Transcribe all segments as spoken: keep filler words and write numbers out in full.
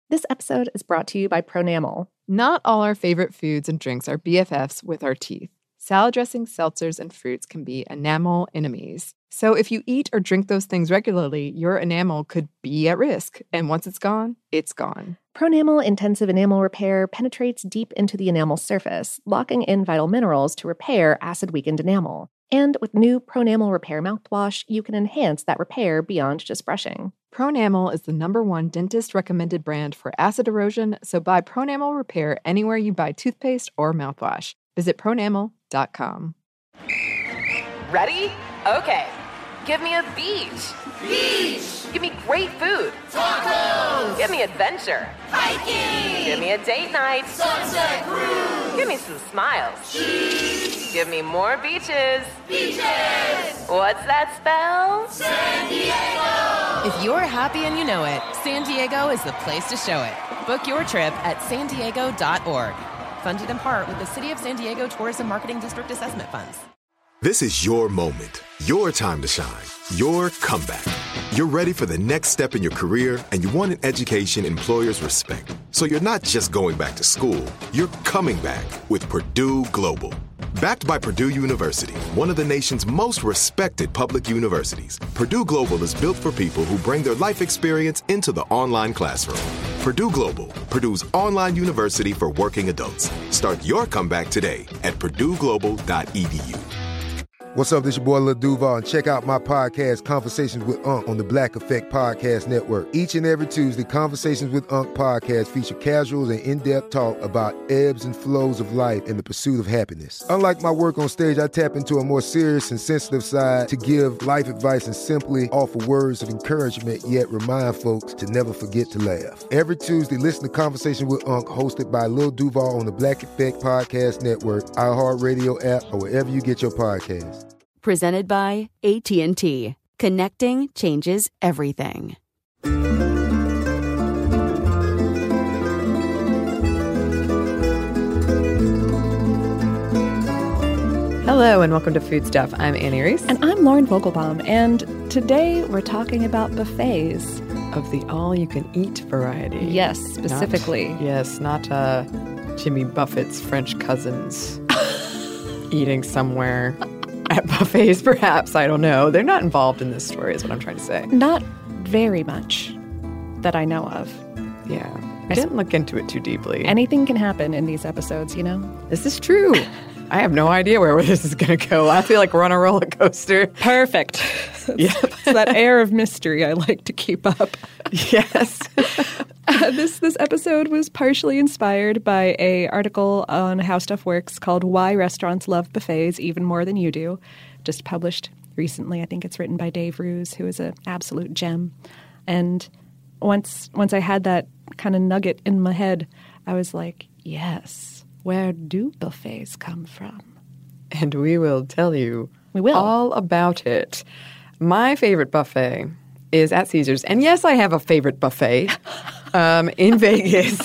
This episode is brought to you by Pronamel. Not all our favorite foods and drinks are B F Fs with our teeth. Salad dressings, seltzers, and fruits can be enamel enemies. So if you eat or drink those things regularly, your enamel could be at risk. And once it's gone, it's gone. Pronamel Intensive Enamel Repair penetrates deep into the enamel surface, locking in vital minerals to repair acid-weakened enamel. And with new Pronamel Repair mouthwash, you can enhance that repair beyond just brushing. Pronamel is the number one dentist-recommended brand for acid erosion, so buy Pronamel Repair anywhere you buy toothpaste or mouthwash. Visit pronamel dot com. Ready? Okay. Give me a beach. Beach! Give me great food. Tacos! Give me adventure. Hiking! Give me a date night. Sunset cruise! Give me some smiles. Cheese! Give me more beaches. Beaches! What's that spell? San Diego! If you're happy and you know it, San Diego is the place to show it. Book your trip at san diego dot org. Funded in part with the City of San Diego Tourism Marketing District Assessment Funds. This is your moment, your time to shine, your comeback. You're ready for the next step in your career, and you want an education employers respect. So you're not just going back to school, you're coming back with Purdue Global. Backed by Purdue University, one of the nation's most respected public universities, Purdue Global is built for people who bring their life experience into the online classroom. Purdue Global, Purdue's online university for working adults. Start your comeback today at purdue global dot e d u. What's up, this your boy Lil Duval, and check out my podcast, Conversations with Unc, on the Black Effect Podcast Network. Each and every Tuesday, Conversations with Unc podcast feature casual and in-depth talk about ebbs and flows of life and the pursuit of happiness. Unlike my work on stage, I tap into a more serious and sensitive side to give life advice and simply offer words of encouragement, yet remind folks to never forget to laugh. Every Tuesday, listen to Conversation with Unc, hosted by Lil Duval on the Black Effect Podcast Network, iHeartRadio app, or wherever you get your podcasts. Presented by A T and T. Connecting changes everything. Hello and welcome to Food Stuff. I'm Annie Reese. And I'm Lauren Vogelbaum, and today we're talking about buffets. Of the all-you-can-eat variety. Yes, specifically. Not, yes, not uh, Jimmy Buffett's French cousins eating somewhere. At buffets, perhaps. I don't know. They're not involved in this story is what I'm trying to say. Not very much that I know of. Yeah. I didn't look into it too deeply. Anything can happen in these episodes, you know? This is true. I have no idea where this is going to go. I feel like we're on a roller coaster. Perfect. Yeah. It's that air of mystery I like to keep up. Yes. Uh, this this episode was partially inspired by a article on How Stuff Works called Why Restaurants Love Buffets Even More Than You Do, just published recently. I think it's written by Dave Ruse, who is an absolute gem. And once once I had that kind of nugget in my head, I was like, yes, where do buffets come from? And we will tell you we will. all about it. My favorite buffet is at Caesars. And yes, I have a favorite buffet um, in Vegas.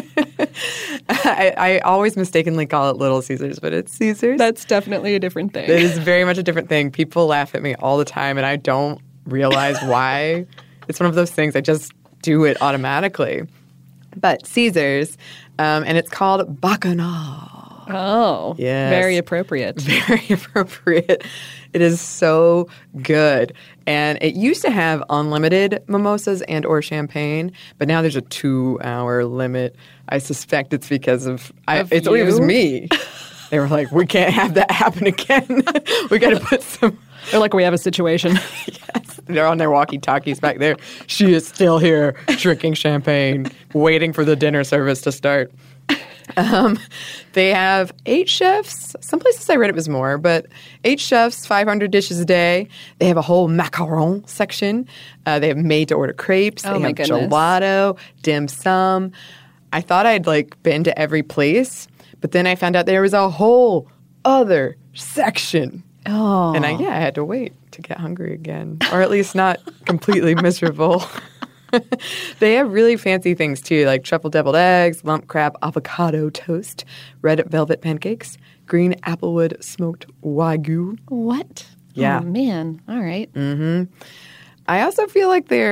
I, I always mistakenly call it Little Caesars, but it's Caesars. That's definitely a different thing. It is very much a different thing. People laugh at me all the time, and I don't realize why. It's one of those things. I just do it automatically. But Caesars, um, and it's called Bacchanal. Oh, yes. Very appropriate. Very appropriate. It is so good. And it used to have unlimited mimosas and or champagne, but now there's a two-hour limit. I suspect it's because of, I, of it's, you? It was me. They were like, we can't have that happen again. We got to put some. They're like, we have a situation. Yes. They're on their walkie-talkies back there. She is still here drinking champagne, waiting for the dinner service to start. Um, they have eight chefs. Some places I read it was more, but eight chefs, five hundred dishes a day. They have a whole macaron section. Uh, they have made-to-order crepes. Oh they my have goodness. gelato, dim sum. I thought I'd like been to every place, but then I found out there was a whole other section. Oh. And I, yeah, I had to wait to get hungry again, or at least not completely miserable. They have really fancy things, too, like truffle deviled eggs, lump crab avocado toast, red velvet pancakes, green applewood smoked wagyu. What? Yeah. Oh, man. All right. Mm-hmm. I also feel like they're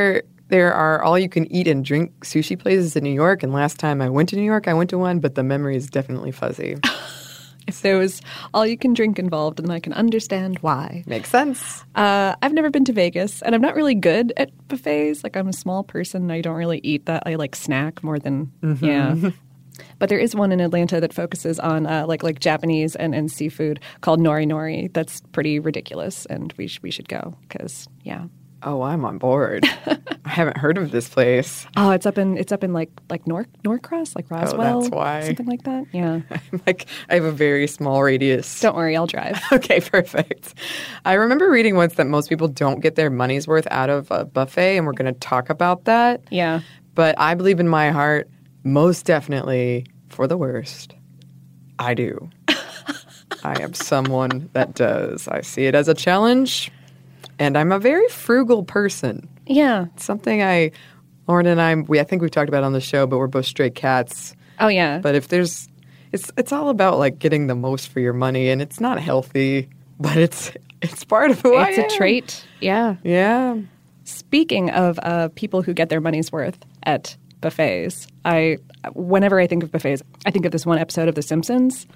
there are all-you-can-eat and drink sushi places in New York, and last time I went to New York, I went to one, but the memory is definitely fuzzy. If there was all-you-can-drink involved, then I can understand why. Makes sense. Uh, I've never been to Vegas, and I'm not really good at buffets. Like, I'm a small person. I don't really eat that. I, like, snack more than, mm-hmm. yeah. But there is one in Atlanta that focuses on, uh, like, like Japanese and, and seafood called Nori Nori. That's pretty ridiculous, and we, sh- we should go because, yeah. Oh, I'm on board. I haven't heard of this place. Oh, it's up in it's up in like like Nor- Norcross, like Roswell. Oh, that's why. Something like that. Yeah. I'm like I have a very small radius. Don't worry, I'll drive. Okay, perfect. I remember reading once that most people don't get their money's worth out of a buffet, and we're going to talk about that. Yeah. But I believe in my heart, most definitely, for the worst, I do. I am someone that does. I see it as a challenge. And I'm a very frugal person. Yeah. It's something I, Lauren and I, we I think we've talked about on the show, but we're both stray cats. Oh, yeah. But if there's, it's it's all about like getting the most for your money, and it's not healthy, but it's it's part of who I am. It's a trait. Yeah. Yeah. Speaking of uh, people who get their money's worth at buffets, I whenever I think of buffets, I think of this one episode of The Simpsons.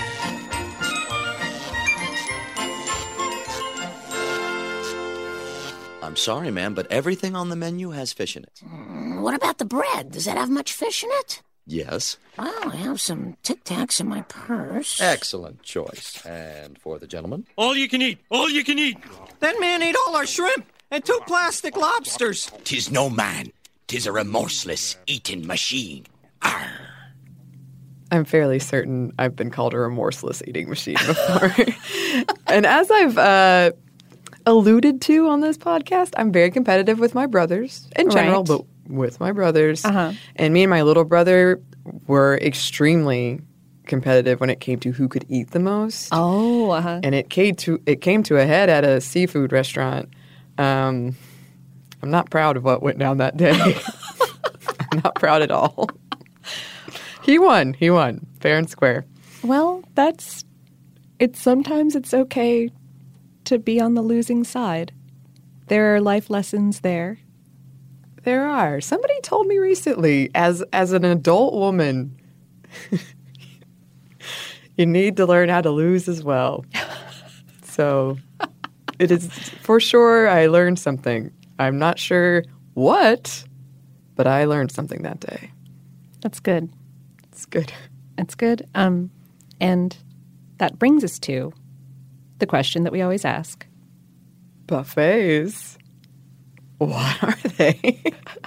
I'm sorry, ma'am, but everything on the menu has fish in it. Mm, what about the bread? Does that have much fish in it? Yes. Well, I have some Tic Tacs in my purse. Excellent choice. And for the gentleman? All you can eat! All you can eat! That man ate all our shrimp and two plastic lobsters. Tis no man. Tis a remorseless eating machine. Arr. I'm fairly certain I've been called a remorseless eating machine before. And as I've uh, alluded to on this podcast, I'm very competitive with my brothers in general, right. but with my brothers. Uh-huh. And me and my little brother were extremely competitive when it came to who could eat the most. Oh, uh-huh. And it came to it came to a head at a seafood restaurant. Um, I'm not proud of what went down that day. I'm not proud at all. He won. He won. Fair and square. Well, that's it's sometimes it's okay to be on the losing side. There are life lessons there. There are. Somebody told me recently, as as an adult woman, you need to learn how to lose as well. So it is for sure I learned something. I'm not sure what, but I learned something that day. That's good. It's good. It's good. Um, and that brings us to the question that we always ask. Buffets. What are they?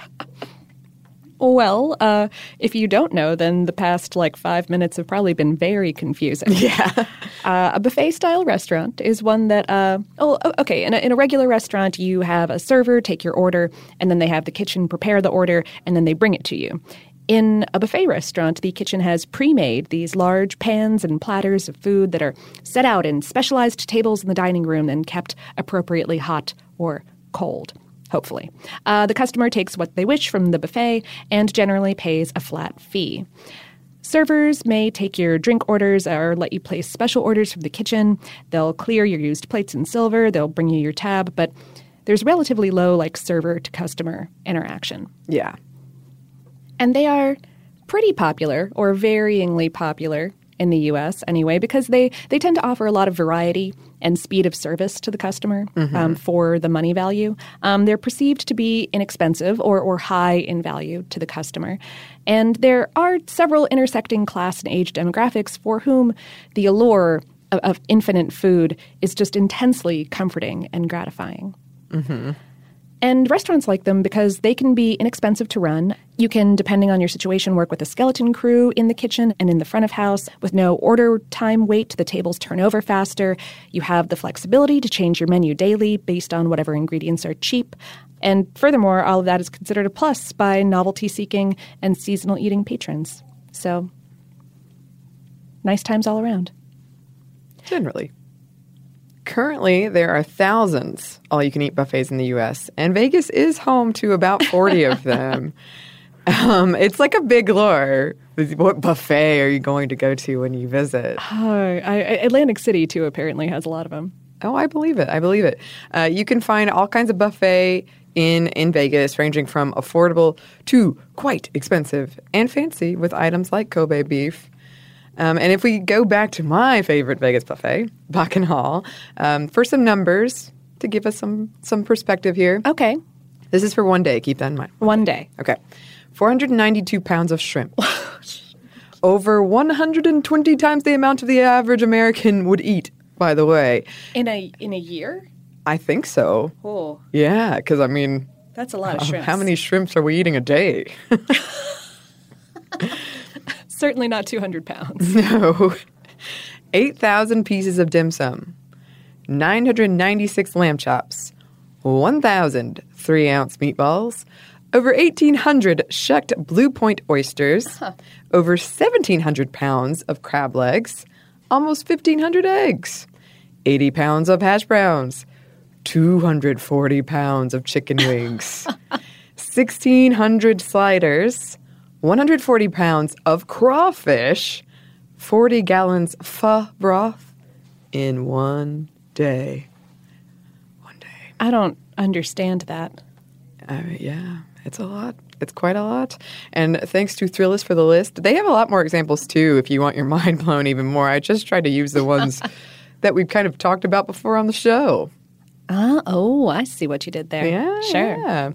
Well, uh, if you don't know, then the past like five minutes have probably been very confusing. Yeah. Uh, a buffet-style restaurant is one that, uh, oh, okay, in a, in a regular restaurant, you have a server take your order, and then they have the kitchen prepare the order, and then they bring it to you. In a buffet restaurant, the kitchen has pre-made these large pans and platters of food that are set out in specialized tables in the dining room and kept appropriately hot or cold. Hopefully. Uh, the customer takes what they wish from the buffet and generally pays a flat fee. Servers may take your drink orders or let you place special orders from the kitchen. They'll clear your used plates and silver. They'll bring you your tab, but there's relatively low like server-to-customer interaction. Yeah. And they are pretty popular or varyingly popular in the U S anyway, because they, they tend to offer a lot of variety and speed of service to the customer mm-hmm. um, for the money value. Um, they're perceived to be inexpensive or, or high in value to the customer. And there are several intersecting class and age demographics for whom the allure of, of infinite food is just intensely comforting and gratifying. Mm-hmm. And restaurants like them because they can be inexpensive to run. You can, depending on your situation, work with a skeleton crew in the kitchen and in the front of house. With no order time wait, the tables turn over faster. You have the flexibility to change your menu daily based on whatever ingredients are cheap. And furthermore, all of that is considered a plus by novelty-seeking and seasonal eating patrons. So, nice times all around. Generally. Currently, there are thousands all-you-can-eat buffets in the U S, and Vegas is home to about forty of them. Um, it's like a big lure. What buffet are you going to go to when you visit? Uh, I, Atlantic City, too, apparently has a lot of them. Oh, I believe it. I believe it. Uh, you can find all kinds of buffet in, in Vegas, ranging from affordable to quite expensive and fancy with items like Kobe beef. Um, and if we go back to my favorite Vegas buffet, Bacchanal, um, for some numbers to give us some, some perspective here. Okay. This is for one day. Keep that in mind. One day. Okay. four hundred ninety-two pounds of shrimp. Over one hundred twenty times the amount of the average American would eat, by the way. In a in a year? I think so. Oh. Yeah, because, I mean... That's a lot of shrimps. How many shrimps are we eating a day? Certainly not two hundred pounds. No. eight thousand pieces of dim sum. nine hundred ninety-six lamb chops. one thousand three-ounce meatballs. Over eighteen hundred shucked Blue Point oysters. Huh. Over seventeen hundred pounds of crab legs. Almost fifteen hundred eggs. eighty pounds of hash browns. two hundred forty pounds of chicken wings. sixteen hundred sliders. one hundred forty pounds of crawfish. forty gallons pho broth in one day. One day. I don't understand that. Uh, yeah, it's a lot. It's quite a lot. And thanks to Thrillist for the list. They have a lot more examples, too, if you want your mind blown even more. I just tried to use the ones that we've kind of talked about before on the show. Uh, oh, I see what you did there. Yeah, sure. Yeah.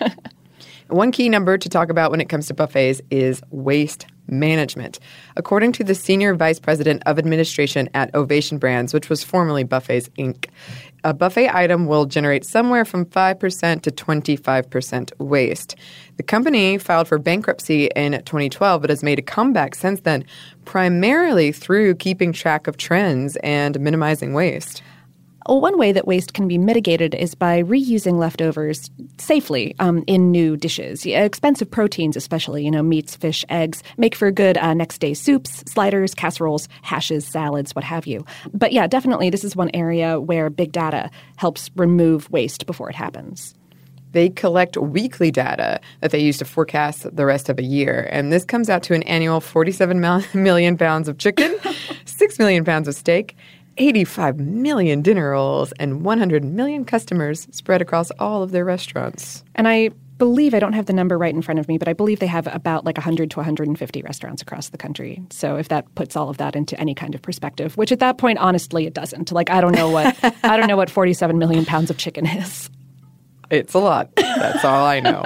One key number to talk about when it comes to buffets is waste management. According to the Senior Vice President of Administration at Ovation Brands, which was formerly Buffets, Incorporated, a buffet item will generate somewhere from five percent to twenty-five percent waste. The company filed for bankruptcy in twenty twelve, but has made a comeback since then, primarily through keeping track of trends and minimizing waste. Well, one way that waste can be mitigated is by reusing leftovers safely um, in new dishes. Yeah, expensive proteins, especially, you know, meats, fish, eggs, make for good uh, next day soups, sliders, casseroles, hashes, salads, what have you. But yeah, definitely this is one area where big data helps remove waste before it happens. They collect weekly data that they use to forecast the rest of a year. And this comes out to an annual forty-seven million pounds of chicken, six million pounds of steak, eighty-five million dinner rolls, and one hundred million customers spread across all of their restaurants. And I believe, I don't have the number right in front of me, but I believe they have about like one hundred to one hundred fifty restaurants across the country. So if that puts all of that into any kind of perspective, which at that point, honestly, it doesn't. Like, I don't know what I don't know what forty-seven million pounds of chicken is. It's a lot. That's all I know.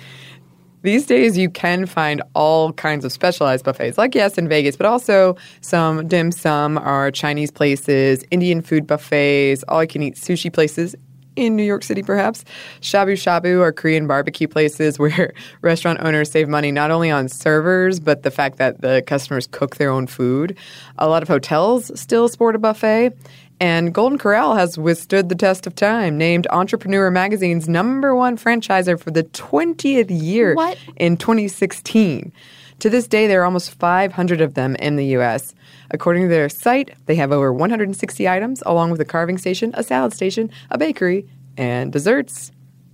These days, you can find all kinds of specialized buffets, like, yes, in Vegas, but also some dim sum or Chinese places, Indian food buffets, all-you-can-eat sushi places in New York City, perhaps. Shabu shabu or Korean barbecue places where restaurant owners save money not only on servers, but the fact that the customers cook their own food. A lot of hotels still sport a buffet. And Golden Corral has withstood the test of time, named Entrepreneur Magazine's number one franchisor for the twentieth year what? in twenty sixteen. To this day, there are almost five hundred of them in the U S. According to their site, they have over one hundred sixty items, along with a carving station, a salad station, a bakery, and desserts.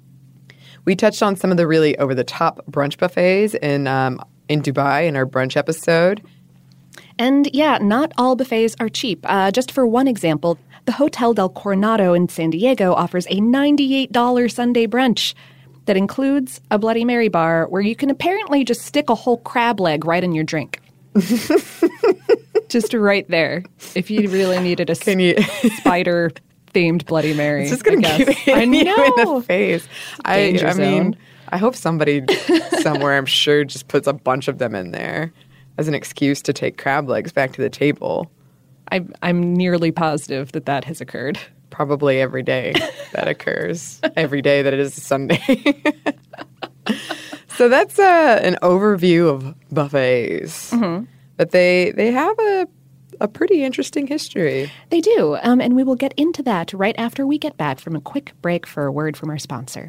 We touched on some of the really over-the-top brunch buffets in um, in Dubai in our brunch episode. And yeah, not all buffets are cheap. Uh, just for one example, the Hotel del Coronado in San Diego offers a ninety-eight dollars Sunday brunch that includes a Bloody Mary bar where you can apparently just stick a whole crab leg right in your drink. Just right there. If you really needed a can you... spider-themed Bloody Mary. It's just going to give it I know. you in the face. I, I zone. mean, I hope somebody somewhere, I'm sure, just puts a bunch of them in there as an excuse to take crab legs back to the table. I, I'm nearly positive that that has occurred. Probably every day that occurs. Every day that it is a Sunday. So that's uh, an overview of buffets. Mm-hmm. But they they have a, a pretty interesting history. They do. Um, and we will get into that right after we get back from a quick break for a word from our sponsor.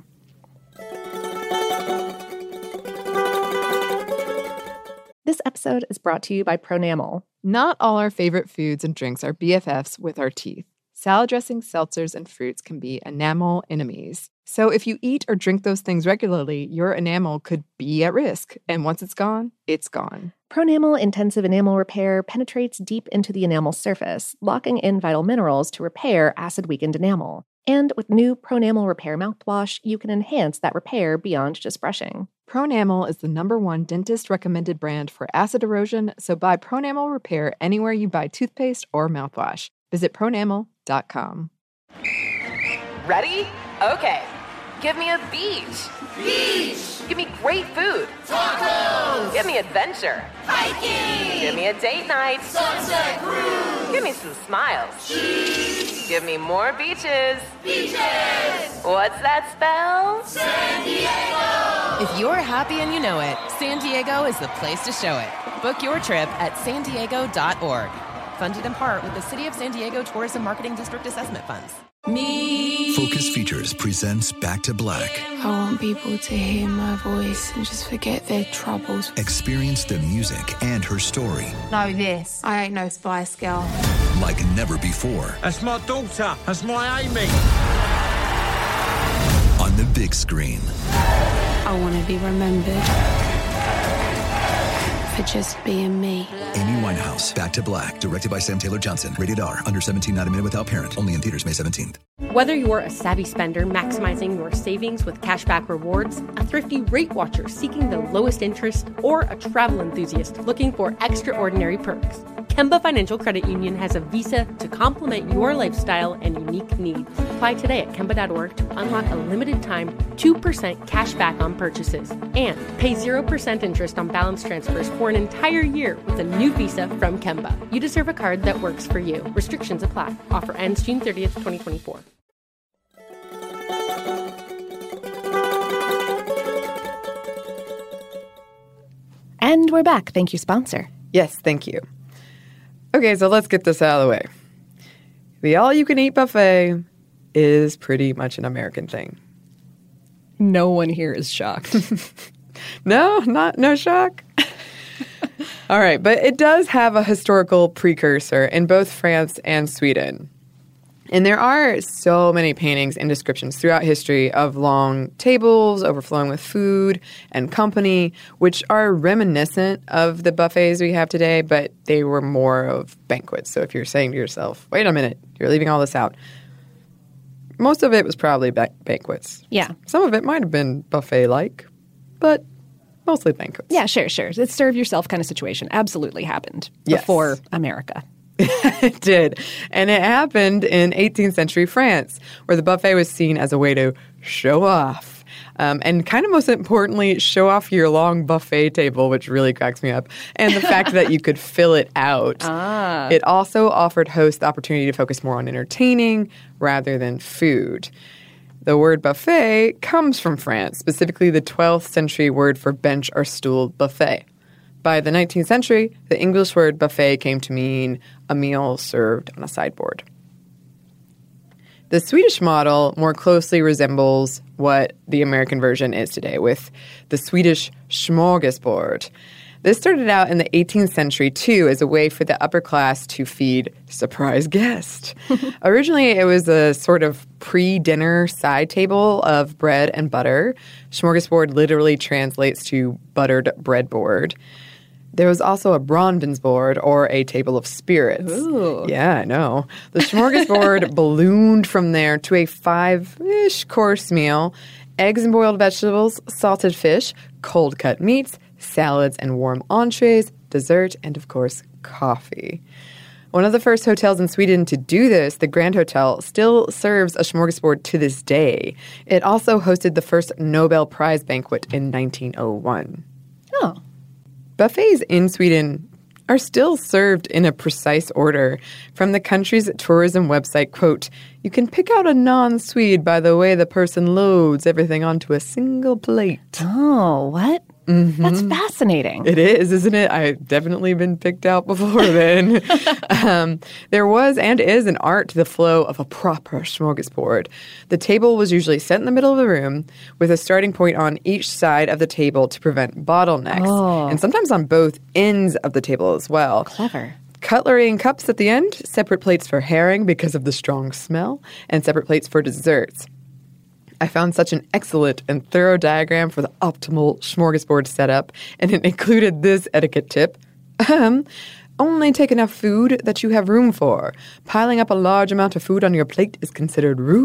This episode is brought to you by Pronamel. Not all our favorite foods and drinks are B F Fs with our teeth. Salad dressings, seltzers, and fruits can be enamel enemies. So if you eat or drink those things regularly, your enamel could be at risk. And once it's gone, it's gone. Pronamel Intensive Enamel Repair penetrates deep into the enamel surface, locking in vital minerals to repair acid-weakened enamel. And with new Pronamel Repair mouthwash, you can enhance that repair beyond just brushing. Pronamel is the number one dentist-recommended brand for acid erosion, so buy Pronamel Repair anywhere you buy toothpaste or mouthwash. Visit pronamel dot com. Ready? Okay. Give me a beach. Beach. Give me great food. Tacos. Give me adventure. Hiking. Give me a date night. Sunset cruise. Give me some smiles. Cheese. Give me more beaches. Beaches. What's that spell? San Diego. If you're happy and you know it, San Diego is the place to show it. Book your trip at san diego dot org. Funded in part with the City of San Diego Tourism Marketing District Assessment Funds. Me. Focus Features presents Back to Black. I want people to hear my voice and just forget their troubles. Experience the music and her story. Know this, I ain't no Spice Girl. Like never before. That's my daughter. That's my Amy. On the big screen. I want to be remembered for just being me. Amy Winehouse, Back to Black, directed by Sam Taylor Johnson. Rated R, under seventeen, not a minute without parent. Only in theaters May seventeenth. Whether you're a savvy spender maximizing your savings with cashback rewards, a thrifty rate watcher seeking the lowest interest, or a travel enthusiast looking for extraordinary perks, Kemba Financial Credit Union has a visa to complement your lifestyle and unique needs. Apply today at kemba dot org to unlock a limited time two percent cash back on purchases and pay zero percent interest on balance transfers for an entire year with a new visa from Kemba. You deserve a card that works for you. Restrictions apply. Offer ends June thirtieth, twenty twenty-four. And we're back. Thank you, sponsor. Yes, thank you. Okay, so let's get this out of the way. The all-you-can-eat buffet is pretty much an American thing. No one here is shocked. No, not no shock. All right, but it does have a historical precursor in both France and Sweden. And there are so many paintings and descriptions throughout history of long tables overflowing with food and company, which are reminiscent of the buffets we have today, but they were more of banquets. So if you're saying to yourself, wait a minute, you're leaving all this out, most of it was probably ba- banquets. Yeah. Some of it might have been buffet-like, but mostly banquets. Yeah, sure, sure. It's serve yourself kind of situation. Absolutely happened Yes. before America. It did. And it happened in eighteenth century France, where the buffet was seen as a way to show off. Um, and kind of most importantly, show off your long buffet table, which really cracks me up, and the fact that you could fill it out. Ah. It also offered hosts the opportunity to focus more on entertaining rather than food. The word buffet comes from France, specifically the twelfth century word for bench or stool buffet. By the nineteenth century, the English word buffet came to mean a meal served on a sideboard. The Swedish model more closely resembles what the American version is today, with the Swedish smorgasbord. This started out in the eighteenth century, too, as a way for the upper class to feed surprise guests. Originally, it was a sort of pre-dinner side table of bread and butter. Smorgasbord literally translates to buttered breadboard. There was also a Brandensbord, or a table of spirits. Ooh. Yeah, I know. The smorgasbord ballooned from there to a five-ish course meal. Eggs and boiled vegetables, salted fish, cold-cut meats, salads and warm entrees, dessert, and, of course, coffee. One of the first hotels in Sweden to do this, the Grand Hotel, still serves a smorgasbord to this day. It also hosted the first Nobel Prize banquet in nineteen oh one. Oh. Buffets in Sweden are still served in a precise order. From the country's tourism website, quote, "You can pick out a non-Swede by the way the person loads everything onto a single plate." Oh, what? Mm-hmm. That's fascinating. It is, isn't it? I've definitely been picked out before then. um, there was and is an art to the flow of a proper smorgasbord. The table was usually set in the middle of the room with a starting point on each side of the table to prevent bottlenecks. Oh. And sometimes on both ends of the table as well. Clever. Cutlery and cups at the end, separate plates for herring because of the strong smell, and separate plates for desserts. I found such an excellent and thorough diagram for the optimal smorgasbord setup, and it included this etiquette tip. Um, only take enough food that you have room for. Piling up a large amount of food on your plate is considered rude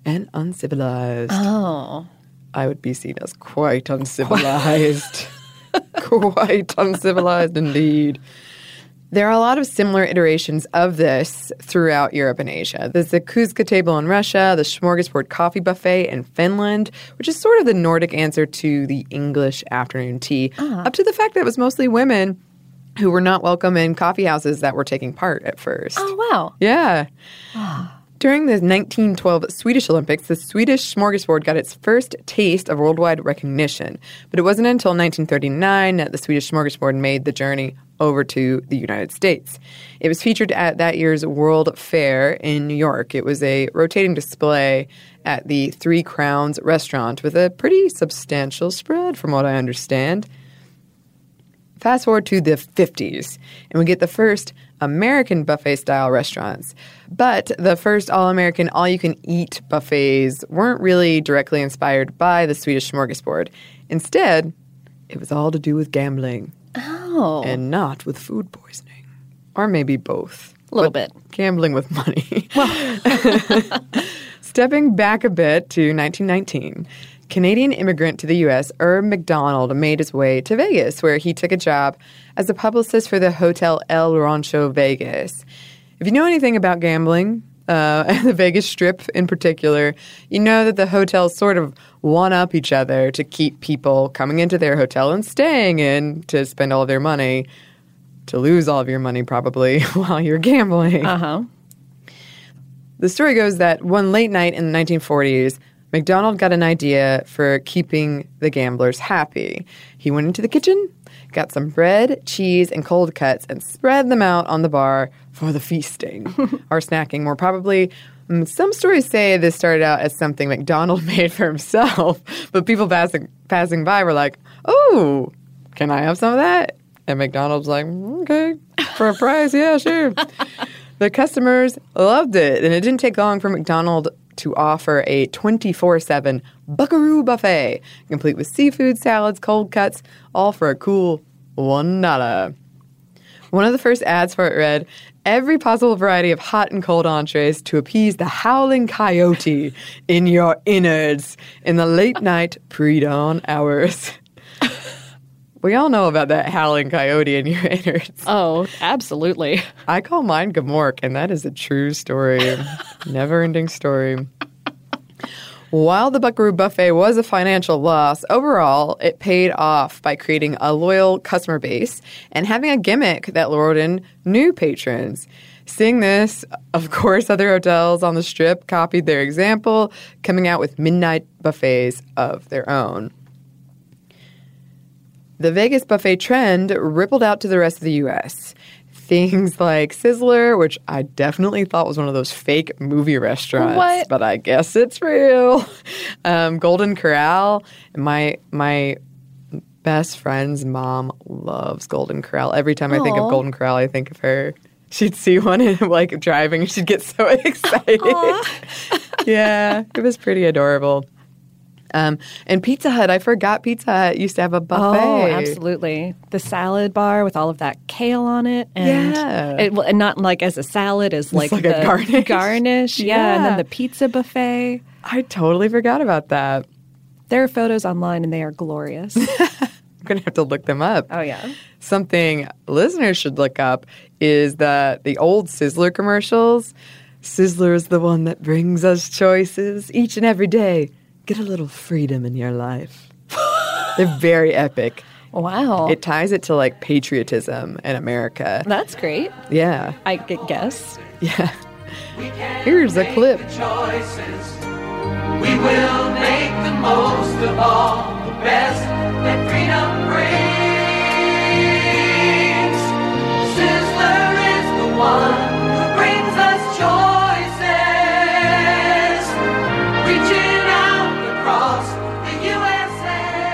and uncivilized. Oh. I would be seen as quite uncivilized. Quite uncivilized indeed. There are a lot of similar iterations of this throughout Europe and Asia. There's the Kuzka table in Russia, the smorgasbord coffee buffet in Finland, which is sort of the Nordic answer to the English afternoon tea, Ah. up to the fact that it was mostly women who were not welcome in coffee houses that were taking part at first. Oh, wow. Yeah. During the nineteen twelve Swedish Olympics, the Swedish smorgasbord got its first taste of worldwide recognition. But it wasn't until nineteen thirty-nine that the Swedish smorgasbord made the journey over to the United States. It was featured at that year's World Fair in New York. It was a rotating display at the Three Crowns restaurant with a pretty substantial spread, from what I understand. Fast forward to the fifties, and we get the first American buffet-style restaurants. But the first all-American, all-you-can-eat buffets weren't really directly inspired by the Swedish smorgasbord. Instead, it was all to do with gambling. Oh. And not with food poisoning. Or maybe both. A little But bit. Gambling with money. Stepping back a bit to nineteen nineteen, Canadian immigrant to the U S, Herb McDonald, made his way to Vegas, where he took a job as a publicist for the Hotel El Rancho Vegas. If you know anything about gambling, uh, and the Vegas Strip in particular, you know that the hotels sort of one-up each other to keep people coming into their hotel and staying in to spend all of their money, to lose all of your money probably while you're gambling. Uh-huh. The story goes that one late night in the nineteen forties, McDonald got an idea for keeping the gamblers happy. He went into the kitchen, got some bread, cheese, and cold cuts, and spread them out on the bar for the feasting, or snacking more probably. Mm, Some stories say this started out as something McDonald made for himself, but people passing passing by were like, "Oh, can I have some of that?" And McDonald's like, "Okay, for a price, yeah, sure." The customers loved it, and it didn't take long for McDonald to offer a twenty-four seven Buckaroo buffet, complete with seafood, salads, cold cuts, all for a cool one dollar. One of the first ads for it read, "Every possible variety of hot and cold entrees to appease the howling coyote in your innards in the late night pre-dawn hours." We all know about that howling coyote in your innards. Oh, absolutely. I call mine Gamork, and that is a true story. Never-ending story. While the Buckaroo Buffet was a financial loss, overall, it paid off by creating a loyal customer base and having a gimmick that lured in new patrons. Seeing this, of course, other hotels on the Strip copied their example, coming out with midnight buffets of their own. The Vegas buffet trend rippled out to the rest of the U S. Things like Sizzler, which I definitely thought was one of those fake movie restaurants, What? but I guess it's real. Um, Golden Corral. My my best friend's mom loves Golden Corral. Every time I think of Aw. Golden Corral, I think of her. She'd see one and like driving, she'd get so excited. Yeah, it was pretty adorable. Um, and Pizza Hut, I forgot Pizza Hut used to have a buffet. Oh, absolutely. The salad bar with all of that kale on it. And Yeah. It, and not like as a salad, as like, like the a garnish. garnish. Yeah. And then Yeah. the pizza buffet. I totally forgot about that. There are photos online and they are glorious. I'm going to have to look them up. Oh, yeah. Something listeners should look up is the, the old Sizzler commercials. Sizzler is the one that brings us choices each and every day. Get a little freedom in your life. They're very epic. Wow. It ties it to like patriotism in America. That's great. Yeah. I could guess. Yeah. Here's a clip. Choices. We will make the most of all the best that freedom brings. Sizzler is the one who brings us choices. Reaching out across the U S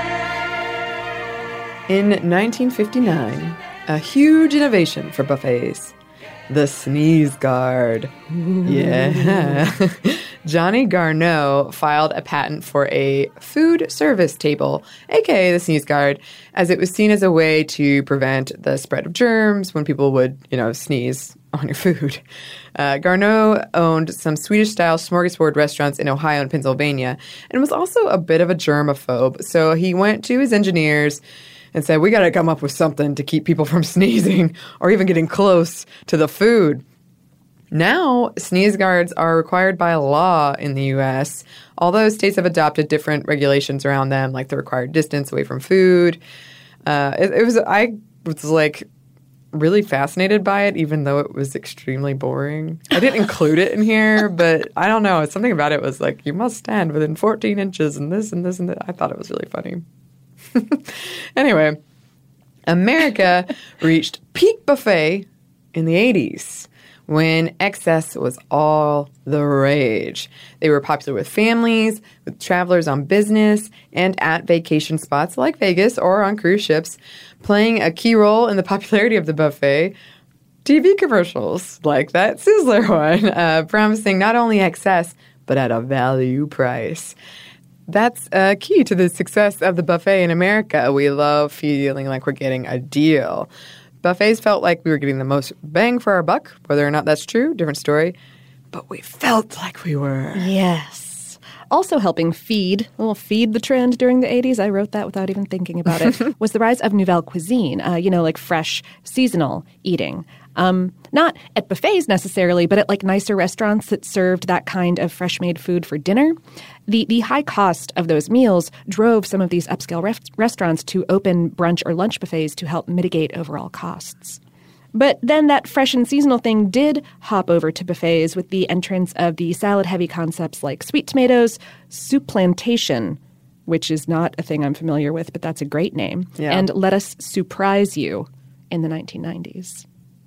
A. In nineteen fifty-nine, a huge innovation for buffets. The Sneeze Guard. Yeah. Johnny Garneau filed a patent for a food service table, aka the sneeze guard, as it was seen as a way to prevent the spread of germs when people would, you know, sneeze on your food. Uh, Garneau owned some Swedish-style smorgasbord restaurants in Ohio and Pennsylvania, and was also a bit of a germaphobe. So he went to his engineers and said, we got to come up with something to keep people from sneezing or even getting close to the food. Now, sneeze guards are required by law in the U S, although states have adopted different regulations around them, like the required distance away from food. Uh, it, it was I was like really fascinated by it, even though it was extremely boring. I didn't include it in here, but I don't know. Something about it was like, you must stand within fourteen inches and this and this and that. I thought it was really funny. Anyway, America reached peak buffet in the eighties. When excess was all the rage. They were popular with families, with travelers on business, and at vacation spots like Vegas or on cruise ships. Playing a key role in the popularity of the buffet, T V commercials like that Sizzler one, uh, promising not only excess, but at a value price. That's uh, key to the success of the buffet in America. We love feeling like we're getting a deal. Buffets felt like we were getting the most bang for our buck. Whether or not that's true, different story. But we felt like we were. Yes. Also helping feed, well, feed the trend during the eighties, I wrote that without even thinking about it, was the rise of nouvelle cuisine, uh, you know, like fresh, seasonal eating. Um, not at buffets necessarily, but at like nicer restaurants that served that kind of fresh-made food for dinner. The the high cost of those meals drove some of these upscale ref- restaurants to open brunch or lunch buffets to help mitigate overall costs. But then that fresh and seasonal thing did hop over to buffets with the entrance of the salad-heavy concepts like sweet tomatoes, soup plantation, which is not a thing I'm familiar with, but that's a great name, yeah. and Let Us Surprise You in the nineteen nineties.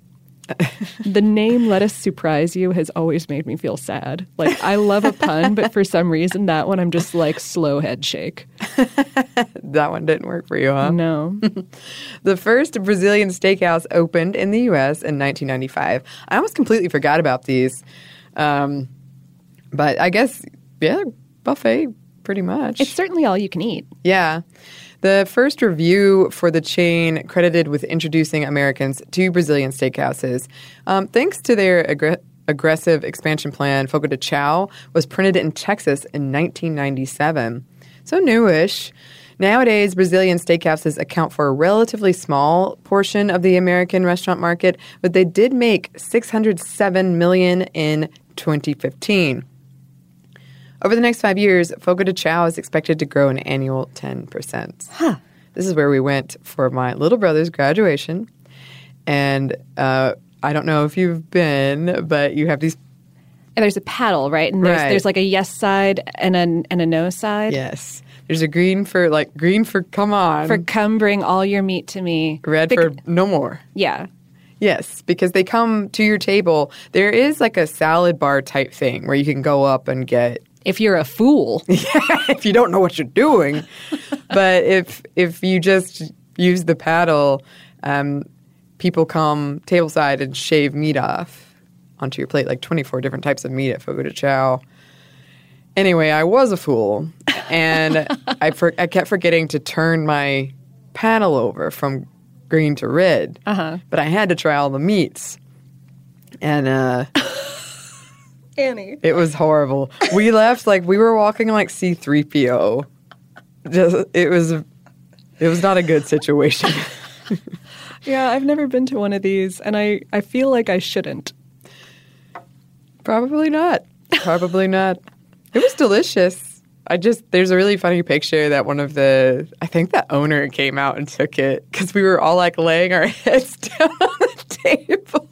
The name Let Us Surprise You has always made me feel sad. Like, I love a pun, but for some reason, that one I'm just like slow head shake. That one didn't work for you, huh? No. The first Brazilian steakhouse opened in the U S in nineteen ninety-five. I almost completely forgot about these. Um, but I guess, yeah, buffet, pretty much. It's certainly all you can eat. Yeah. The first review for the chain credited with introducing Americans to Brazilian steakhouses. Um, thanks to their aggr- aggressive expansion plan, Fogo de Chao was printed in Texas in nineteen ninety-seven. So newish. Nowadays, Brazilian steakhouses account for a relatively small portion of the American restaurant market, but they did make six hundred seven million dollars in twenty fifteen. Over the next five years, Fogo de Chao is expected to grow an annual ten percent. Huh. This is where we went for my little brother's graduation. And uh, I don't know if you've been, but you have these... And there's a paddle, right? And there's, right. there's like a yes side and a, and a no side. Yes. There's a green for, like, green for come on. For come bring all your meat to me. Red Bec- for no more. Yeah. Yes, because they come to your table. There is like a salad bar type thing where you can go up and get... If you're a fool. Yeah, if you don't know what you're doing. But if if you just use the paddle, um, people come tableside and shave meat off onto your plate, like twenty-four different types of meat at Fogo de Chao. Anyway, I was a fool, and I for, I kept forgetting to turn my paddle over from green to red. Uh-huh. But I had to try all the meats. And... uh Annie. It was horrible. We left like we were walking like C three P O. Just it was it was not a good situation. Yeah, I've never been to one of these, and I, I feel like I shouldn't. Probably not. Probably not. It was delicious. I just there's a really funny picture that one of the I think the owner came out and took it because we were all like laying our heads down on the table.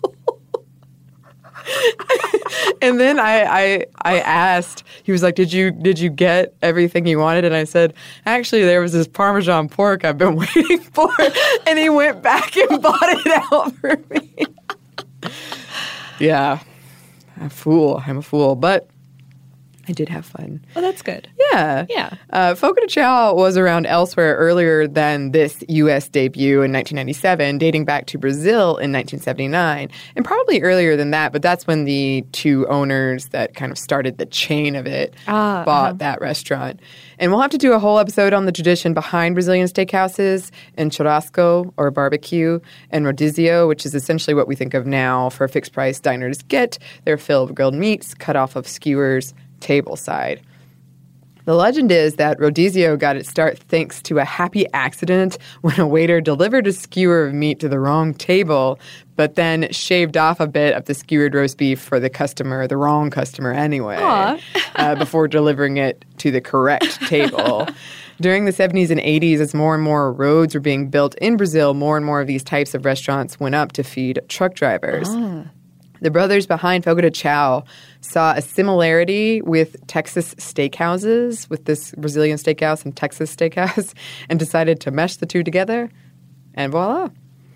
And then I, I I asked, he was like, did you did you get everything you wanted? And I said, actually, there was this Parmesan pork I've been waiting for. And he went back and bought it out for me. Yeah, I'm a fool. I'm a fool. But I did have fun. Oh, that's good. Yeah. Yeah. Uh, Fogo de Chao was around elsewhere earlier than this U S debut in nineteen ninety-seven, dating back to Brazil in nineteen seventy-nine, and probably earlier than that, but that's when the two owners that kind of started the chain of it ah, bought uh-huh. that restaurant. And we'll have to do a whole episode on the tradition behind Brazilian steakhouses and churrasco, or barbecue, and rodizio, which is essentially what we think of now for fixed-price diners get. They're filled with grilled meats cut off of skewers table side. The legend is that rodizio got its start thanks to a happy accident when a waiter delivered a skewer of meat to the wrong table, but then shaved off a bit of the skewered roast beef for the customer, the wrong customer anyway, uh, before delivering it to the correct table. During the seventies and eighties, as more and more roads were being built in Brazil, more and more of these types of restaurants went up to feed truck drivers. Ah. The brothers behind Fogo de Chao saw a similarity with Texas steakhouses, with this Brazilian steakhouse and Texas steakhouse, and decided to mesh the two together, and voila.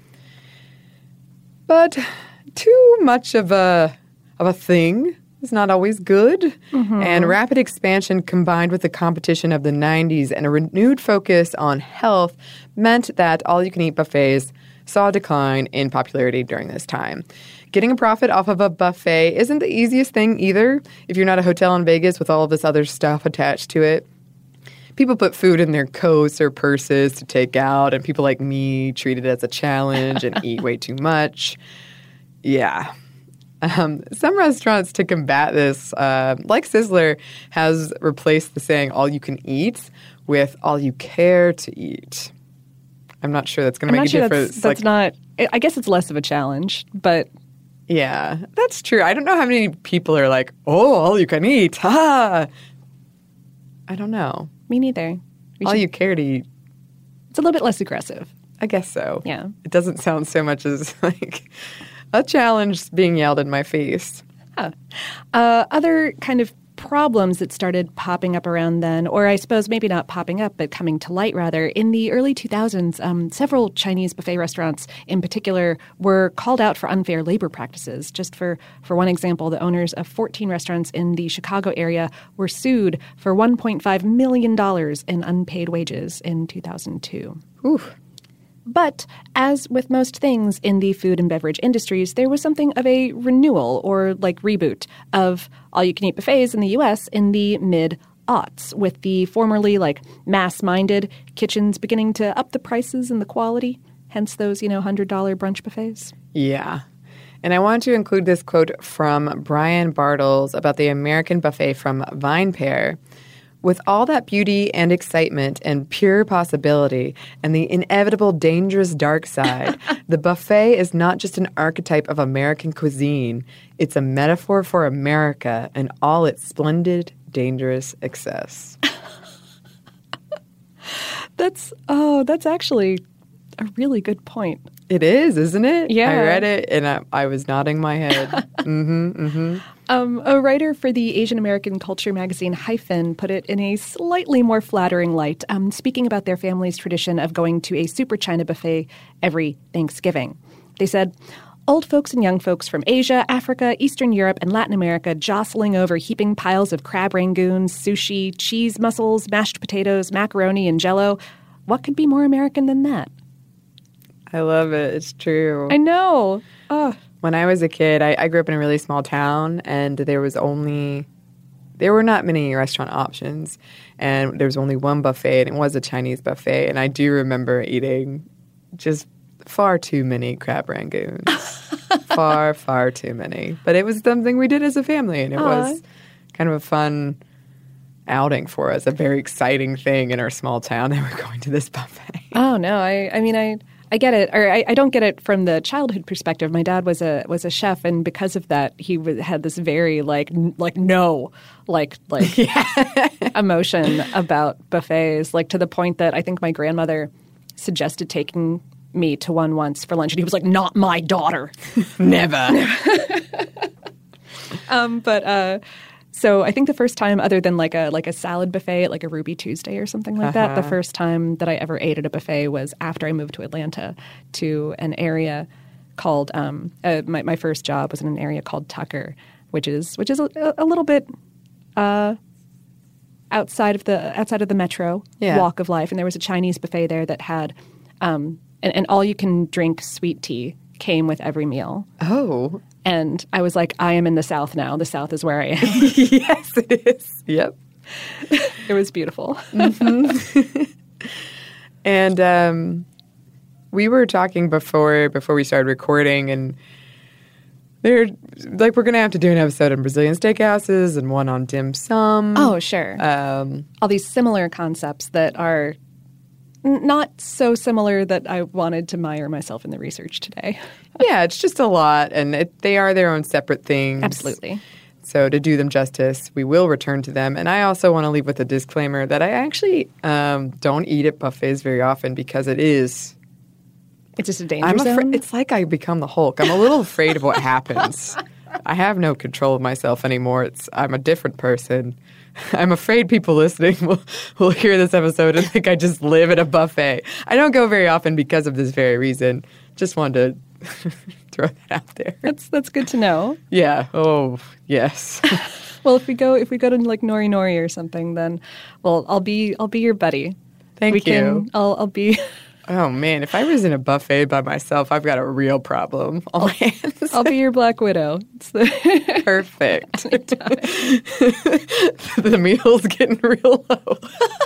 But too much of a of a thing is not always good, Mm-hmm. and rapid expansion combined with the competition of the nineties and a renewed focus on health meant that all-you-can-eat buffets saw a decline in popularity during this time. Getting a profit off of a buffet isn't the easiest thing either if you're not a hotel in Vegas with all of this other stuff attached to it. People put food in their coats or purses to take out, and people like me treat it as a challenge and eat way too much. Yeah. Um, some restaurants, to combat this, uh, like Sizzler, has replaced the saying all you can eat with all you care to eat. I'm not sure that's going to make not a sure difference. That's, that's like, not. I guess it's less of a challenge, but yeah, that's true. I don't know how many people are like, "Oh, all you can eat." Ha! I don't know. Me neither. We all should, you care to eat. It's a little bit less aggressive. I guess so. Yeah. It doesn't sound so much as like a challenge being yelled in my face. Huh. Uh, other kind of problems that started popping up around then, or I suppose maybe not popping up, but coming to light rather, in the early two thousands, um, several Chinese buffet restaurants in particular were called out for unfair labor practices. Just for, for one example, the owners of fourteen restaurants in the Chicago area were sued for one point five million dollars in unpaid wages in two thousand two. Oof. But as with most things in the food and beverage industries, there was something of a renewal or like reboot of all-you-can-eat buffets in the U S in the mid-aughts, with the formerly like mass-minded kitchens beginning to up the prices and the quality, hence those, you know, one hundred dollars brunch buffets. Yeah. And I want to include this quote from Brian Bartles about the American buffet from VinePair. With all that beauty and excitement and pure possibility and the inevitable dangerous dark side, the buffet is not just an archetype of American cuisine. It's a metaphor for America and all its splendid, dangerous excess. That's, oh, that's actually a really good point. It is, isn't it? Yeah. I read it and I, I was nodding my head. mm-hmm, mm-hmm. Um, a writer for the Asian American culture magazine Hyphen put it in a slightly more flattering light, um, speaking about their family's tradition of going to a Super China buffet every Thanksgiving. They said, old folks and young folks from Asia, Africa, Eastern Europe, and Latin America jostling over heaping piles of crab rangoons, sushi, cheese mussels, mashed potatoes, macaroni, and Jell-O. What could be more American than that? I love it. It's true. I know. Oh. When I was a kid, I, I grew up in a really small town, and there was only, there were not many restaurant options, and there was only one buffet, and it was a Chinese buffet, and I do remember eating just far too many crab rangoons. far, far too many. But it was something we did as a family, and it Aww. was kind of a fun outing for us, a very exciting thing in our small town that we're going to this buffet. Oh, no. I, I mean, I... I get it, or I, I don't get it from the childhood perspective. My dad was a was a chef, and because of that, he w- had this very like n- like no, like like emotion about buffets, like to the point that I think my grandmother suggested taking me to one once for lunch, and he was like, "Not my daughter, never." um, but. Uh, So I think the first time, other than like a like a salad buffet at like a Ruby Tuesday or something like uh-huh. that, the first time that I ever ate at a buffet was after I moved to Atlanta to an area called um, uh, my my first job was in an area called Tucker, which is which is a, a little bit uh, outside of the outside of the metro Yeah. walk of life, and there was a Chinese buffet there that had um, and, and all you can drink sweet tea came with every meal. Oh. And I was like, I am in the South now. The South is where I am. Yes, it is. Yep. It was beautiful. Mm-hmm. And um, we were talking before before we started recording, and they're like, we're going to have to do an episode on Brazilian steakhouses and one on dim sum. Oh, sure. Um, All these similar concepts that are n- not so similar that I wanted to mire myself in the research today. Yeah, it's just a lot, and it, they are their own separate things. Absolutely. So to do them justice, we will return to them. And I also want to leave with a disclaimer that I actually um, don't eat at buffets very often because it is... It's just a danger I'm zone? afraid, it's like I become the Hulk. I'm a little afraid of what happens. I have no control of myself anymore. It's I'm a different person. I'm afraid people listening will, will hear this episode and think I just live at a buffet. I don't go very often because of this very reason. Just wanted to throw that out there. That's that's good to know. Yeah. Oh, yes. Well, if we go if we go to like Nori Nori or something, then well, I'll be I'll be your buddy. Thank we you. Can, I'll I'll be. Oh man, if I was in a buffet by myself, I've got a real problem on my hands. I'll be your Black Widow. It's the perfect. The meal's getting real low.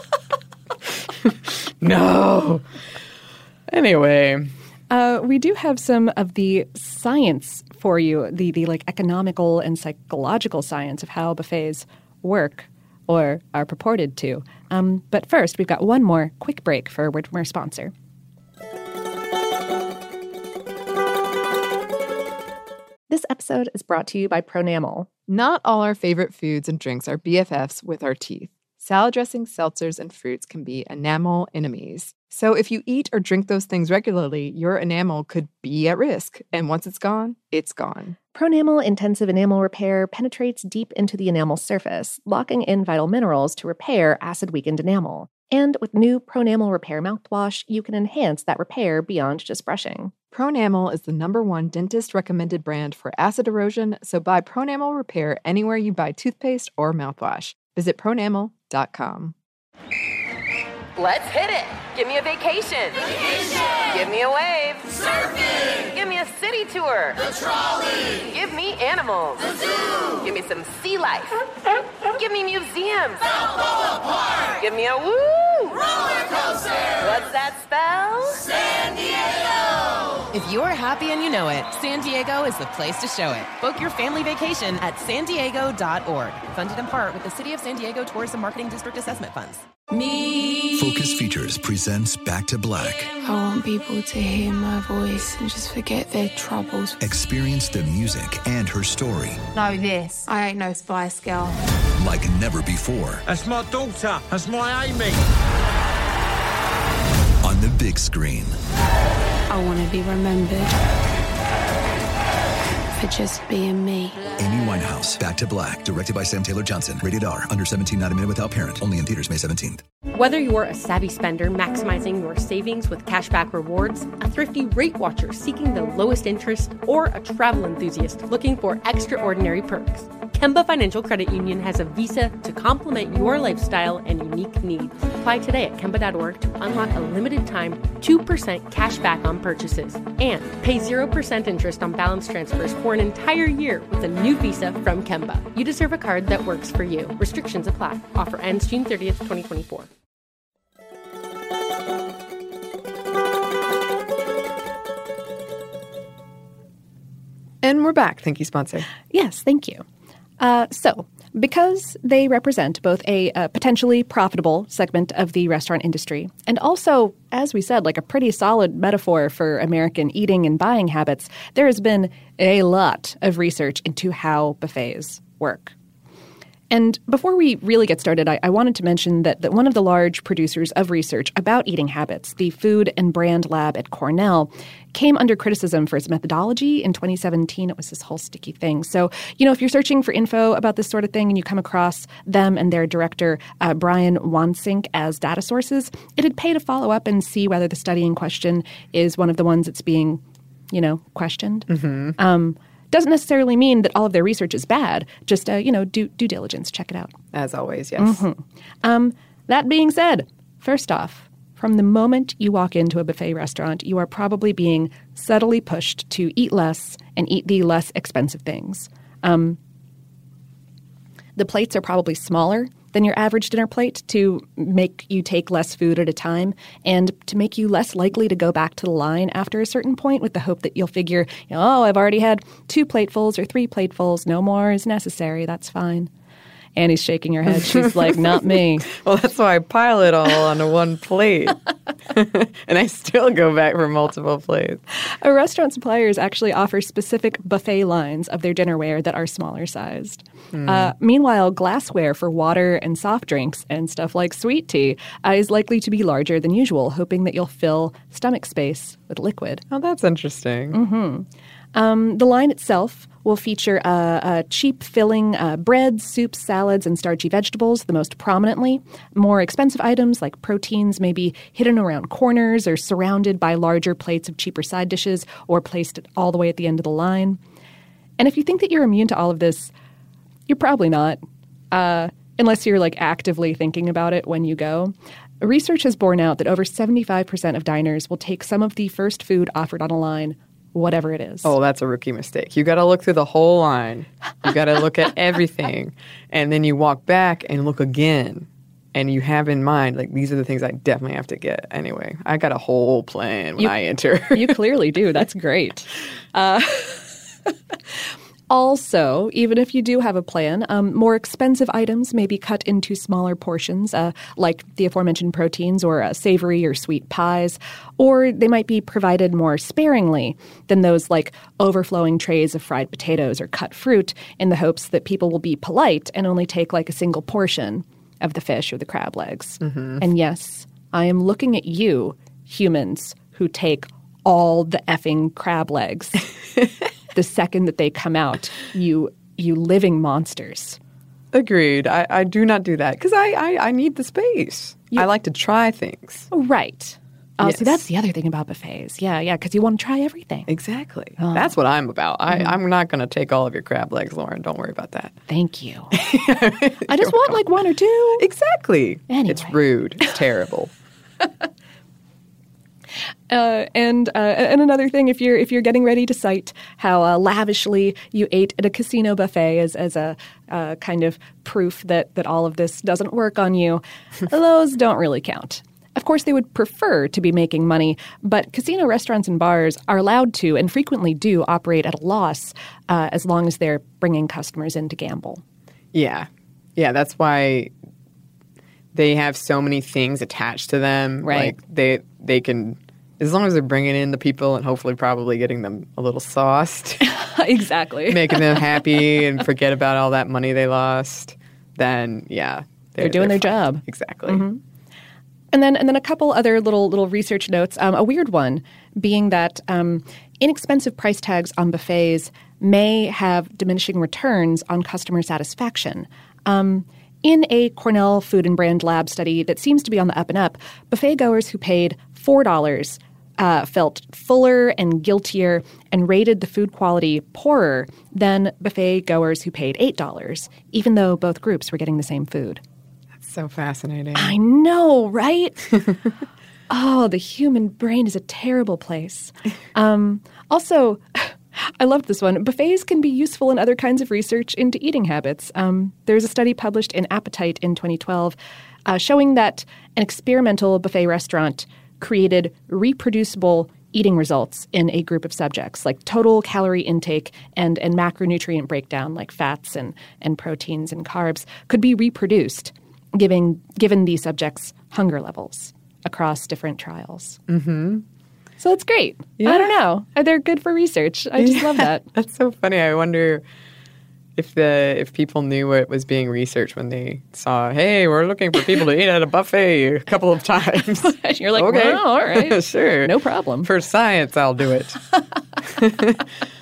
No. Anyway. Uh, we do have some of the science for you, the the like economical and psychological science of how buffets work or are purported to. Um, but first, we've got one more quick break for a word from our sponsor. This episode is brought to you by Pronamel. Not all our favorite foods and drinks are B F Fs with our teeth. Salad dressings, seltzers, and fruits can be enamel enemies. So if you eat or drink those things regularly, your enamel could be at risk. And once it's gone, it's gone. Pronamel Intensive Enamel Repair penetrates deep into the enamel surface, locking in vital minerals to repair acid-weakened enamel. And with new Pronamel Repair mouthwash, you can enhance that repair beyond just brushing. Pronamel is the number one dentist-recommended brand for acid erosion, so buy Pronamel Repair anywhere you buy toothpaste or mouthwash. Visit pronamel dot com. Let's hit it. Give me a vacation. Vacation. Give me a wave. Surfing. Give me a city tour. The trolley. Give me animals. The zoo. Give me some sea life. Give me museums. Balboa Park. Give me a woo. Roller coaster. What's that spell? San Diego. If you're happy and you know it, San Diego is the place to show it. Book your family vacation at san diego dot org. Funded in part with the City of San Diego Tourism Marketing District Assessment Funds. Me. Focus Features presents Back to Black. I want people to hear my voice and just forget their troubles. Experience the music and her story. Know this. I ain't no Spice Girl. Like never before. That's my daughter. That's my Amy. On the big screen. I want to be remembered for just being me. Amy Winehouse, Back to Black, directed by Sam Taylor Johnson. Rated R, under seventeen, not a minute without parent. Only in theaters May seventeenth. Whether you're a savvy spender maximizing your savings with cashback rewards, a thrifty rate watcher seeking the lowest interest, or a travel enthusiast looking for extraordinary perks, Kemba Financial Credit Union has a visa to complement your lifestyle and unique needs. Apply today at kemba dot org to unlock a limited time two percent cash back on purchases and pay zero percent interest on balance transfers for an entire year with a new visa from Kemba. You deserve a card that works for you. Restrictions apply. Offer ends June thirtieth, twenty twenty-four. And we're back. Thank you, sponsor. Yes, thank you. Uh, so, because they represent both a uh, potentially profitable segment of the restaurant industry and also, as we said, like a pretty solid metaphor for American eating and buying habits, there has been a lot of research into how buffets work. And before we really get started, I, I wanted to mention that, that one of the large producers of research about eating habits, the Food and Brand Lab at Cornell, came under criticism for its methodology. In twenty seventeen, it was this whole sticky thing. So, you know, if you're searching for info about this sort of thing and you come across them and their director, uh, Brian Wansink, as data sources, it'd pay to follow up and see whether the study in question is one of the ones that's being, you know, questioned. Mm-hmm. Um Doesn't necessarily mean that all of their research is bad. Just, uh, you know, due, due diligence. Check it out. As always, yes. Mm-hmm. Um, that being said, first off, from the moment you walk into a buffet restaurant, you are probably being subtly pushed to eat less and eat the less expensive things. Um, the plates are probably smaller than your average dinner plate to make you take less food at a time and to make you less likely to go back to the line after a certain point with the hope that you'll figure, you know, oh, I've already had two platefuls or three platefuls. No more is necessary. That's fine. Annie's shaking her head. She's like, not me. Well, that's why I pile it all onto one plate. And I still go back for multiple plates. A restaurant suppliers actually offer specific buffet lines of their dinnerware that are smaller sized. Mm. Uh, meanwhile, glassware for water and soft drinks and stuff like sweet tea uh, is likely to be larger than usual, hoping that you'll fill stomach space with liquid. Oh, that's interesting. Mm-hmm. Um, the line itself will feature uh, uh, cheap filling uh, breads, soups, salads, and starchy vegetables the most prominently. More expensive items like proteins may be hidden around corners or surrounded by larger plates of cheaper side dishes or placed all the way at the end of the line. And if you think that you're immune to all of this, you're probably not, uh, unless you're like actively thinking about it when you go. Research has borne out that over seventy-five percent of diners will take some of the first food offered on a line, whatever it is. Oh, that's a rookie mistake. You got to look through the whole line. You got to look at everything. And then you walk back and look again. And you have in mind, like, these are the things I definitely have to get. Anyway, I got a whole plan when you, I enter. You clearly do. That's great. Uh, Also, even if you do have a plan, um, more expensive items may be cut into smaller portions, uh, like the aforementioned proteins or uh, savory or sweet pies, or they might be provided more sparingly than those like overflowing trays of fried potatoes or cut fruit in the hopes that people will be polite and only take like a single portion of the fish or the crab legs. Mm-hmm. And yes, I am looking at you, humans, who take all the effing crab legs. The second that they come out, you you living monsters. Agreed. I, I do not do that because I, I, I need the space. You, I like to try things. Right. Oh, yes. See, that's the other thing about buffets. Yeah, yeah, because you want to try everything. Exactly. Oh. That's what I'm about. I, mm-hmm. I'm not going to take all of your crab legs, Lauren. Don't worry about that. Thank you. I just want like one or two. Exactly. Anyway. It's rude. It's terrible. Uh, and uh, and another thing, if you're if you're getting ready to cite how uh, lavishly you ate at a casino buffet as as a uh, kind of proof that that all of this doesn't work on you, those don't really count. Of course, they would prefer to be making money, but casino restaurants and bars are allowed to and frequently do operate at a loss uh, as long as they're bringing customers in to gamble. Yeah, yeah, that's why they have so many things attached to them. Right. Like they they can. As long as they're bringing in the people and hopefully probably getting them a little sauced. Exactly. Making them happy and forget about all that money they lost, then, yeah. They're, they're doing they're their fine. job. Exactly. Mm-hmm. And then and then a couple other little little research notes. Um, a weird one being that um, inexpensive price tags on buffets may have diminishing returns on customer satisfaction. Um In a Cornell Food and Brand Lab study that seems to be on the up and up, buffet goers who paid four dollars uh, felt fuller and guiltier and rated the food quality poorer than buffet goers who paid eight dollars, even though both groups were getting the same food. That's so fascinating. I know, right? Oh, the human brain is a terrible place. Um, also... I loved this one. Buffets can be useful in other kinds of research into eating habits. Um, there's a study published in Appetite in twenty twelve uh, showing that an experimental buffet restaurant created reproducible eating results in a group of subjects, like total calorie intake and, and macronutrient breakdown, like fats and, and proteins and carbs, could be reproduced giving, given these subjects' hunger levels across different trials. Mm-hmm. So it's great. Yeah. I don't know. They're good for research. I just yeah. love that. That's so funny. I wonder if the if people knew what was being researched when they saw, hey, we're looking for people to eat at a buffet a couple of times. You're like, okay. well, all right. Sure. No problem. For science, I'll do it.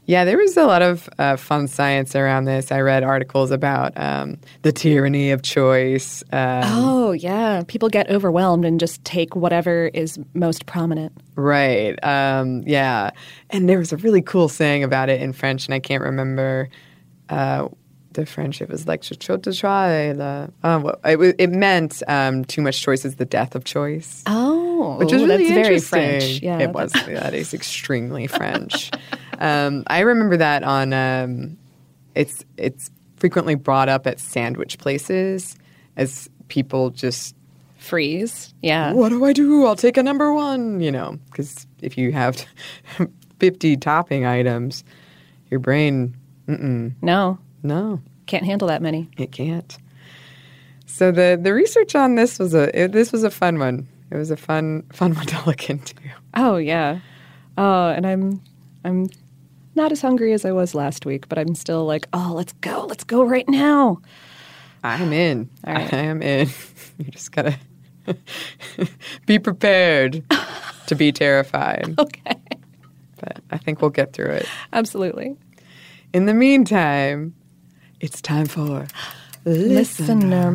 Yeah, there was a lot of uh, fun science around this. I read articles about um, the tyranny of choice. Um, oh, yeah. People get overwhelmed and just take whatever is most prominent. Right. Um, yeah. And there was a really cool saying about it in French, and I can't remember uh, the French. It was like, "Trop de choix." Uh, well, it, it meant um, too much choice is the death of choice. Oh, which is really that's very interesting. French. Yeah, it was. That is extremely French. Um, I remember that on um, it's it's frequently brought up at sandwich places as people just freeze. Yeah. What do I do? I'll take a number one, you know, because if you have fifty topping items, your brain, mm-mm. No. No. Can't handle that many. It can't. So the, the research on this was a it, this was a fun one. It was a fun fun one to look into. Oh, yeah. Oh, and I'm I'm not as hungry as I was last week, but I'm still like, oh, let's go. Let's go right now. I'm in. All right. I am in. You just got to be prepared to be terrified. Okay. But I think we'll get through it. Absolutely. In the meantime, it's time for Listener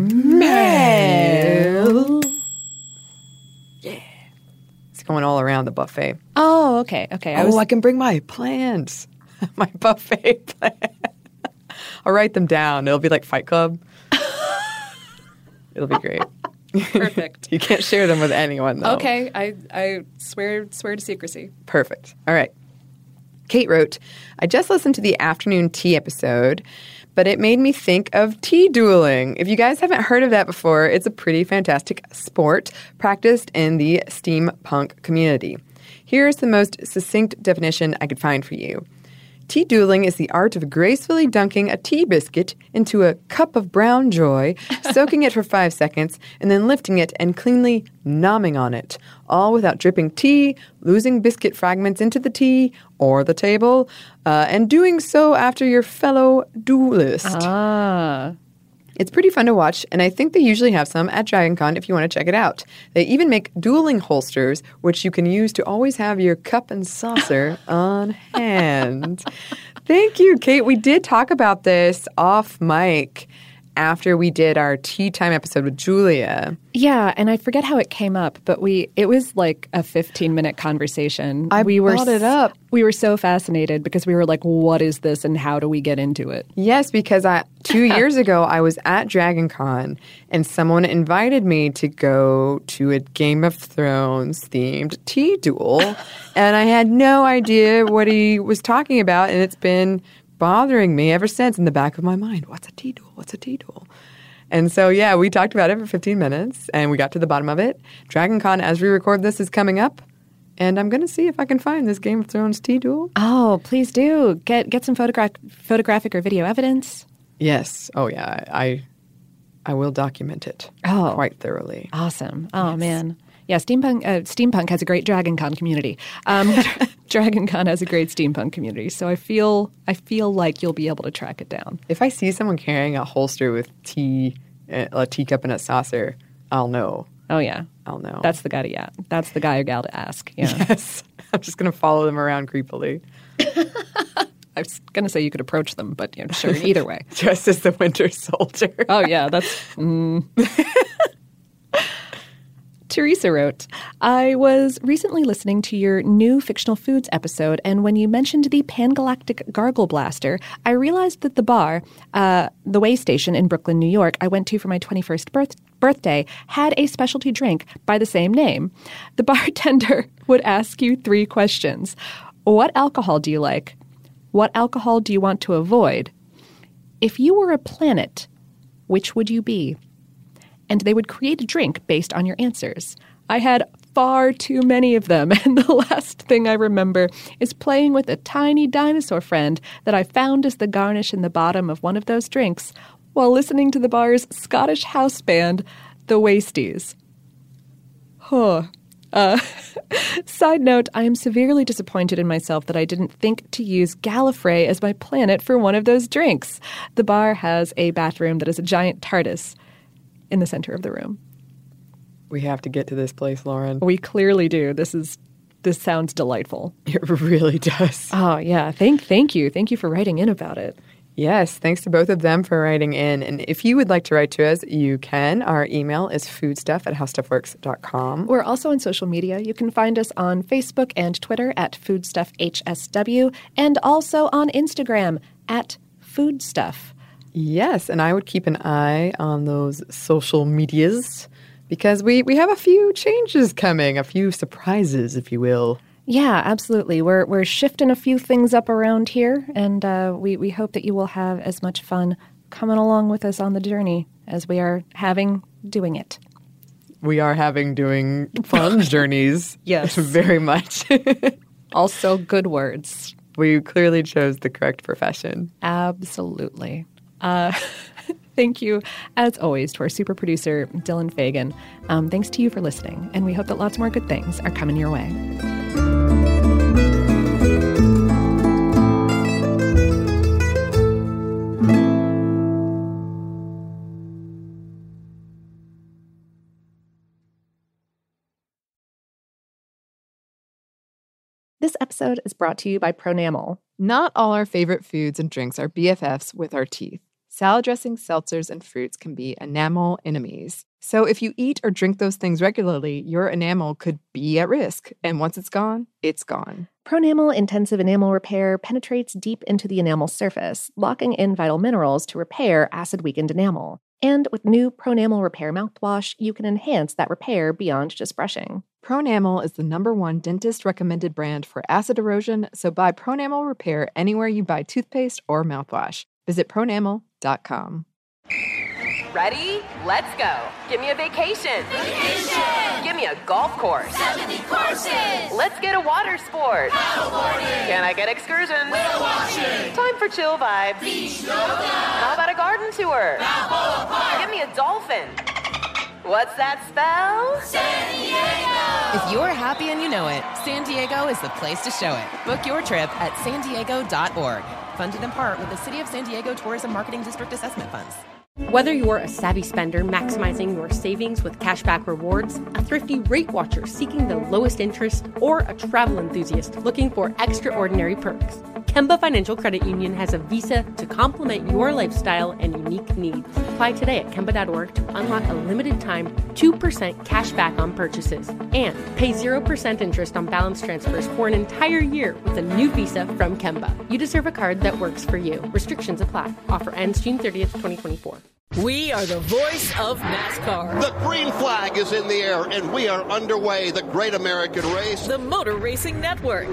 Mail. Yeah. It's going all around the buffet. Oh, okay. Okay. I I oh, was... I can bring my plans. My buffet plan. I'll write them down. It'll be like Fight Club. It'll be great. Perfect. You can't share them with anyone, though. Okay. I, I swear swear to secrecy. Perfect. All right. Kate wrote, I just listened to the afternoon tea episode, but it made me think of tea dueling. If you guys haven't heard of that before, it's a pretty fantastic sport practiced in the steampunk community. Here's the most succinct definition I could find for you. Tea dueling is the art of gracefully dunking a tea biscuit into a cup of brown joy, soaking it for five seconds, and then lifting it and cleanly nomming on it, all without dripping tea, losing biscuit fragments into the tea or the table, uh, and doing so after your fellow duelist. Ah. It's pretty fun to watch, and I think they usually have some at DragonCon if you want to check it out. They even make dueling holsters, which you can use to always have your cup and saucer on hand. Thank you, Kate. We did talk about this off mic after we did our tea time episode with Julia. Yeah, and I forget how it came up, but we it was like a fifteen-minute conversation. I we brought were, it up. We were so fascinated because we were like, what is this and how do we get into it? Yes, because I, two years ago I was at DragonCon and someone invited me to go to a Game of Thrones themed tea duel, and I had no idea what he was talking about, and it's been bothering me ever since in the back of my mind. What's a tea duel? What's a tea duel? And so, yeah, we talked about it for fifteen minutes, and we got to the bottom of it. DragonCon, as we record this, is coming up, and I'm going to see if I can find this Game of Thrones tea duel. Oh, please do. Get get some photograph photographic or video evidence. Yes. Oh, yeah. I I will document it oh. quite thoroughly. Awesome. Oh, yes. man. Yeah, steampunk uh, steampunk has a great DragonCon community. Um, DragonCon has a great steampunk community, so I feel I feel like you'll be able to track it down. If I see someone carrying a holster with tea, a teacup and a saucer, I'll know. Oh yeah, I'll know. That's the guy to yeah. That's the guy or gal to ask. Yeah. Yes, I'm just gonna follow them around creepily. I was gonna say you could approach them, but you know, sure. Either way, dressed as the Winter Soldier. Oh yeah, that's. Mm. Teresa wrote, I was recently listening to your new Fictional Foods episode, and when you mentioned the Pangalactic Gargle Blaster, I realized that the bar, uh, the Way Station in Brooklyn, New York, I went to for my twenty-first birth- birthday, had a specialty drink by the same name. The bartender would ask you three questions. What alcohol do you like? What alcohol do you want to avoid? If you were a planet, which would you be? And they would create a drink based on your answers. I had far too many of them, and the last thing I remember is playing with a tiny dinosaur friend that I found as the garnish in the bottom of one of those drinks while listening to the bar's Scottish house band, the Wasties. Huh. Uh, side note, I am severely disappointed in myself that I didn't think to use Gallifrey as my planet for one of those drinks. The bar has a bathroom that is a giant TARDIS in the center of the room. We have to get to this place, Lauren. We clearly do. This is this sounds delightful. It really does. Oh, yeah. Thank, thank you. Thank you for writing in about it. Yes, thanks to both of them for writing in. And if you would like to write to us, you can. Our email is foodstuff at howstuffworks dot com. We're also on social media. You can find us on Facebook and Twitter at foodstuffhsw, and also on Instagram at foodstuff. Yes, and I would keep an eye on those social medias because we, we have a few changes coming, a few surprises, if you will. Yeah, absolutely. We're we're shifting a few things up around here, and uh, we, we hope that you will have as much fun coming along with us on the journey as we are having doing it. We are having doing fun journeys. Yes. Very much. Also good words. We clearly chose the correct profession. Absolutely. Uh, thank you, as always, to our super producer, Dylan Fagan. Um, thanks to you for listening, and we hope that lots more good things are coming your way. This episode is brought to you by Pronamel. Not all our favorite foods and drinks are B F Fs with our teeth. Salad dressings, seltzers, and fruits can be enamel enemies. So if you eat or drink those things regularly, your enamel could be at risk. And once it's gone, it's gone. Pronamel Intensive Enamel Repair penetrates deep into the enamel surface, locking in vital minerals to repair acid-weakened enamel. And with new Pronamel Repair mouthwash, you can enhance that repair beyond just brushing. Pronamel is the number one dentist-recommended brand for acid erosion, so buy Pronamel Repair anywhere you buy toothpaste or mouthwash. Visit pronamel dot com. Ready? Let's go. Give me a vacation. Vacation! Give me a golf course. seventy courses! Let's get a water sport. Paddleboarding! Can I get excursions? Whale watching! Time for chill vibes. Beach yoga! How about a garden tour? Balboa Park! Give me a dolphin. What's that spell? San Diego! If you're happy and you know it, San Diego is the place to show it. Book your trip at san diego dot org. Funded in part with the City of San Diego Tourism Marketing District Assessment Funds. Whether you're a savvy spender maximizing your savings with cashback rewards, a thrifty rate watcher seeking the lowest interest, or a travel enthusiast looking for extraordinary perks, Kemba Financial Credit Union has a visa to complement your lifestyle and unique needs. Apply today at kemba dot org to unlock a limited time two percent cash back on purchases and pay zero percent interest on balance transfers for an entire year with a new visa from Kemba. You deserve a card that works for you. Restrictions apply. Offer ends June thirtieth, twenty twenty-four. We are the voice of NASCAR. The green flag is in the air, and we are underway. The great American race. The Motor Racing Network.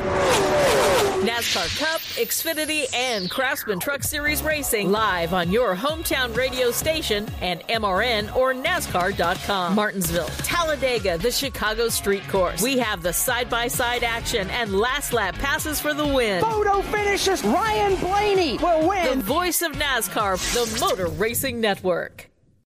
NASCAR Cup, Xfinity, and Craftsman Truck Series Racing live on your hometown radio station and M R N or NASCAR dot com. Martinsville, Talladega, the Chicago Street Course. We have the side-by-side action and last lap passes for the win. Photo finishes. Ryan Blaney will win. The voice of NASCAR, the Motor Racing Network.